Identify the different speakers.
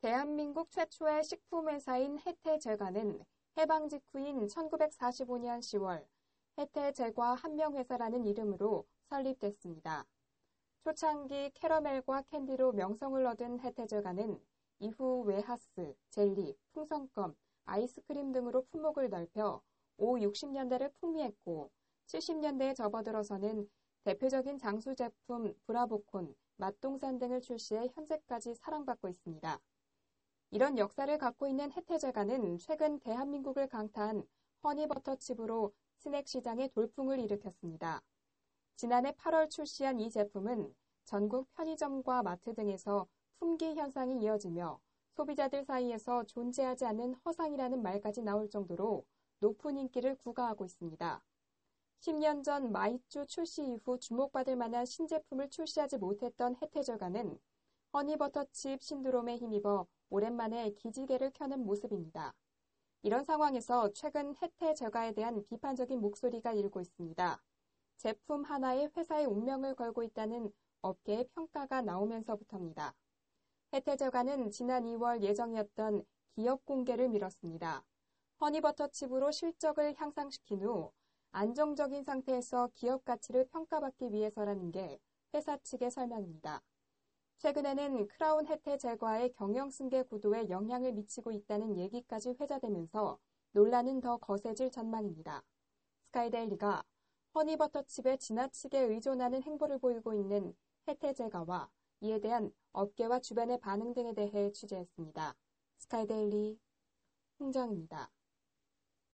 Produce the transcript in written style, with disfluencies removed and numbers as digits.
Speaker 1: 대한민국 최초의 식품회사인 혜태제과는 해방 직후인 1945년 10월 혜태제과 한명회사라는 이름으로 설립됐습니다. 초창기 캐러멜과 캔디로 명성을 얻은 혜태제과는 이후 웨하스, 젤리, 풍선껌, 아이스크림 등으로 품목을 넓혀 5, 60년대를 풍미했고 70년대에 접어들어서는 대표적인 장수 제품 브라보콘, 맛동산 등을 출시해 현재까지 사랑받고 있습니다. 이런 역사를 갖고 있는 혜태제과는 최근 대한민국을 강타한 허니버터칩으로 스낵 시장에 돌풍을 일으켰습니다. 지난해 8월 출시한 이 제품은 전국 편의점과 마트 등에서 품귀 현상이 이어지며 소비자들 사이에서 존재하지 않는 허상이라는 말까지 나올 정도로 높은 인기를 구가하고 있습니다. 10년 전 마이쮸 출시 이후 주목받을 만한 신제품을 출시하지 못했던 혜태제과는 허니버터칩 신드롬에 힘입어 오랜만에 기지개를 켜는 모습입니다. 이런 상황에서 최근 혜태제과에 대한 비판적인 목소리가 일고 있습니다. 제품 하나에 회사의 운명을 걸고 있다는 업계의 평가가 나오면서부터입니다. 혜태제과는 지난 2월 예정이었던 기업 공개를 미뤘습니다. 허니버터칩으로 실적을 향상시킨 후 안정적인 상태에서 기업 가치를 평가받기 위해서라는 게 회사 측의 설명입니다. 최근에는 크라운 혜태제과의 경영승계 구도에 영향을 미치고 있다는 얘기까지 회자되면서 논란은 더 거세질 전망입니다. 스카이데일리가 허니버터칩에 지나치게 의존하는 행보를 보이고 있는 혜태제과와 이에 대한 업계와 주변의 반응 등에 대해 취재했습니다. 스카이데일리 홍정입니다.